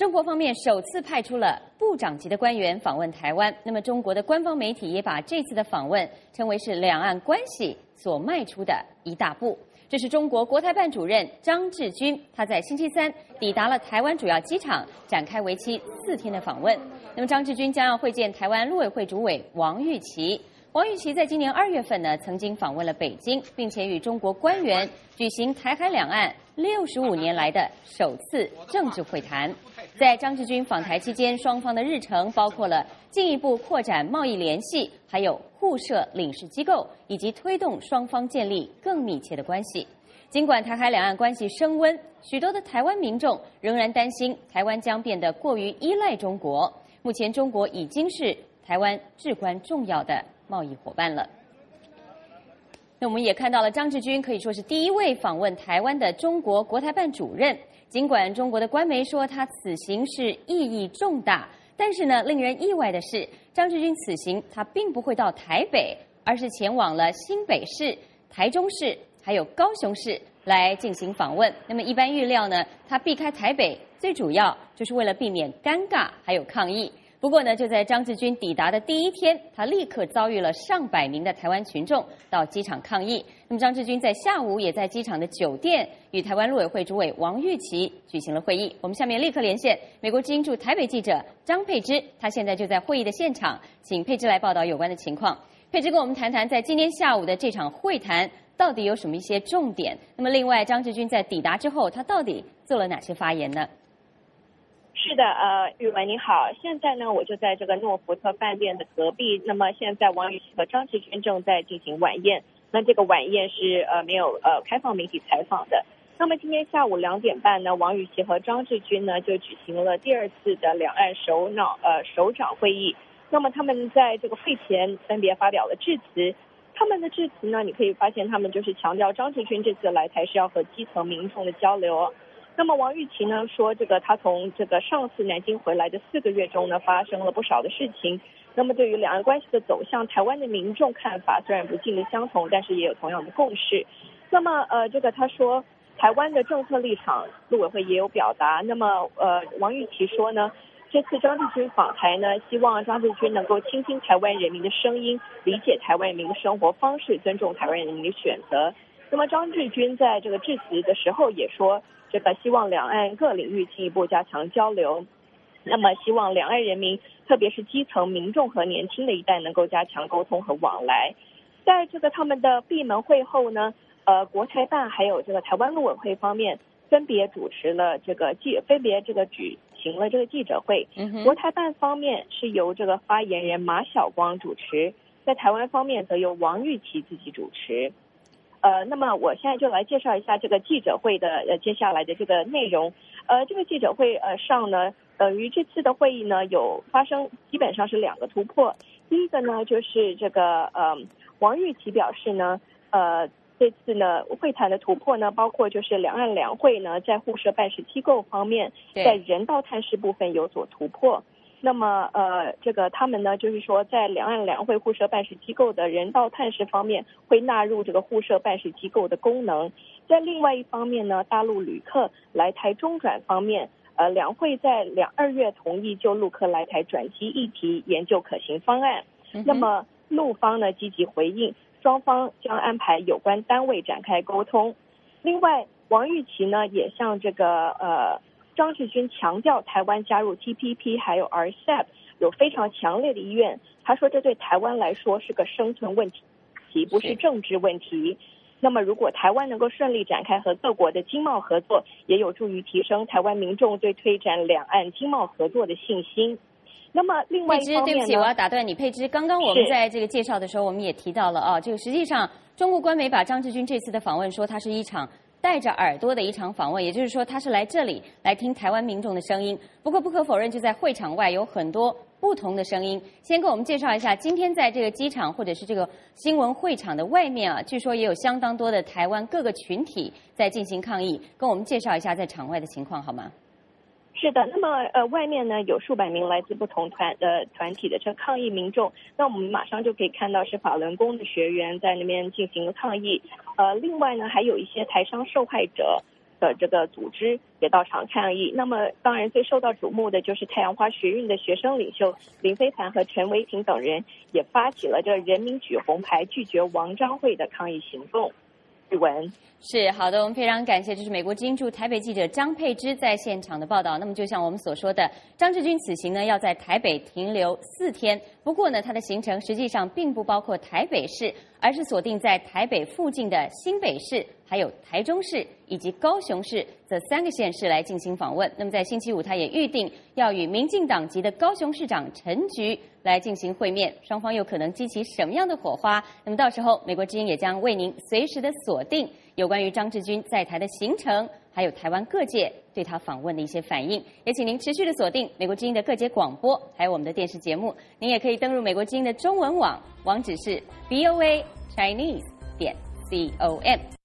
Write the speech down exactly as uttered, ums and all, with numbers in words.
中国方面首次派出了部长级的官员访问台湾，那么中国的官方媒体也把这次的访问称为是两岸关系所迈出的一大步。这是中国国台办主任张志军，他在星期三抵达了台湾主要机场，展开为期四天的访问。那么张志军将要会见台湾陆委会主委王玉琦。王玉琦在今年二月份呢，曾经访问了北京，并且与中国官员举行台海两岸六十五年来的首次政治会谈。在张志军访台期间，双方的日程包括了进一步扩展贸易联系，还有互设领事机构，以及推动双方建立更密切的关系。尽管台海两岸关系升温，许多的台湾民众仍然担心台湾将变得过于依赖中国。目前，中国已经是台湾至关重要的贸易伙伴了。那我们也看到了张志军可以说是第一位访问台湾的中国国台办主任。尽管中国的官媒说他此行是意义重大，但是呢，令人意外的是，张志军此行他并不会到台北，而是前往了新北市、台中市还有高雄市来进行访问。那么一般预料呢，他避开台北，最主要就是为了避免尴尬还有抗议。不过呢，就在张志军抵达的第一天，他立刻遭遇了上百名的台湾群众到机场抗议。那么张志军在下午也在机场的酒店与台湾陆委会主委王玉琦举行了会议。我们下面立刻连线美国之音驻台北记者张佩芝，他现在就在会议的现场，请佩芝来报道有关的情况。佩芝跟我们谈谈，在今天下午的这场会谈到底有什么一些重点？那么另外，张志军在抵达之后，他到底做了哪些发言呢？ 是的，呃，玉文你好，现在呢我就在这个诺福特饭店的隔壁。那么现在王玉琦和张志军正在进行晚宴，那这个晚宴是呃没有呃开放媒体采访的。那么今天下午两点半呢，王玉琦和张志军呢就举行了第二次的两岸首脑呃首长会议。那么他们在这个会前分别发表了致辞。他们的致辞呢，你可以发现他们就是强调张志军这次来台是要和基层民众的交流。那么王玉琦呢说，这个他从这个上次南京回来的四个月中呢，发生了不少的事情。那么对于两岸关系的走向，台湾的民众看法虽然不尽力相同，但是也有同样的共识。那么呃，这个他说台湾的政策立场，陆委会也有表达。那么呃，王玉琦说呢，这次张志军访台呢，希望张志军能够倾听台湾人民的声音，理解台湾人民的生活方式，尊重台湾人民的选择。那么张志军在这个致辞的时候也说，这个希望两岸各领域进一步加强交流。那么希望两岸人民，特别是基层民众和年轻的一代能够加强沟通和往来。在这个他们的闭门会后呢，呃，国台办还有这个台湾陆委会方面分别主持了这个记，分别这个举行了这个记者会。 嗯、 国台办方面是由这个发言人马晓光主持，在台湾方面则由王玉琦自己主持。呃，那么我现在就来介绍一下这个记者会的呃接下来的这个内容。呃，这个记者会呃上呢，等于这次的会议呢有发生基本上是两个突破。第一个呢就是这个呃王玉琦表示呢，呃这次呢会谈的突破呢，包括就是两岸两会呢在互设办事机构方面，在人道探视部分有所突破。那么呃，这个他们呢，就是说在两岸两会互设办事机构的人道探视方面，会纳入这个互设办事机构的功能。在另外一方面呢，大陆旅客来台中转方面，呃，两会在两二月同意就陆客来台转机议题研究可行方案。 嗯、 那么陆方呢积极回应，双方将安排有关单位展开沟通。另外，王玉琦呢也向这个呃。张志军强调，台湾加入 T P P 还有 R C E P 有非常强烈的意愿。他说，这对台湾来说是个生存问题，不是政治问题。那么，如果台湾能够顺利展开和各国的经贸合作，也有助于提升台湾民众对推展两岸经贸合作的信心。那么，另外一方面呢， 对不起，我要打断你，佩芝。刚刚我们在这个介绍的时候，我们也提到了啊，这个实际上中国官媒把张志军这次的访问说，它是一场带着耳朵的一场访问，也就是说他是来这里来听台湾民众的声音。不过不可否认，就在会场外有很多不同的声音。先给我们介绍一下，今天在这个机场或者是这个新闻会场的外面啊，据说也有相当多的台湾各个群体在进行抗议。跟我们介绍一下在场外的情况好吗？ 是的，那么呃，外面呢有数百名来自不同团的团体的这抗议民众，那我们马上就可以看到是法轮功的学员在那边进行抗议。呃，另外呢还有一些台商受害者。 的这个组织也到场抗议。那么当然最受到瞩目的就是太阳花学运的学生领袖林飞盘和陈维霆等人也发起了这人民举红牌拒绝王章惠的抗议行动。玉文。 是好的，我们非常感谢，这是美国之音驻台北记者张佩芝在现场的报道。那么就像我们所说的，张志军此行呢要在台北停留四天，不过呢他的行程实际上并不包括台北市，而是锁定在台北附近的新北市、还有台中市以及高雄市这三个县市来进行访问。那么在星期五，他也预定要与民进党籍的高雄市长陈菊来进行会面，双方有可能激起什么样的火花？那么到时候，美国之音也将为您随时的锁定有关于张志军在台的行程，还有台湾各界对他访问的一些反应。也请您持续的锁定美国之音的各节广播，还有我们的电视节目。您也可以登入美国之音的中文网，网址是 V O A Chinese 点 com。